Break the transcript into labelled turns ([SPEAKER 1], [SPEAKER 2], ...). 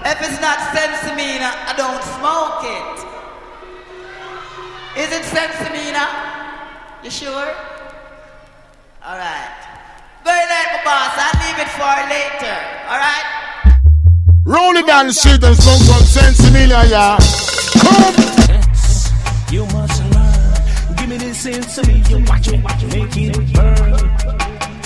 [SPEAKER 1] If it's not Sensimina, I don't smoke it. Is it Sensimina? You sure? Alright. Very night, my boss. I'll leave it for later. Alright?
[SPEAKER 2] Roll it down the street and smoke some Sensimina, yeah. Come!
[SPEAKER 3] You must learn. Give me this sense of me. You watch it, make it burn.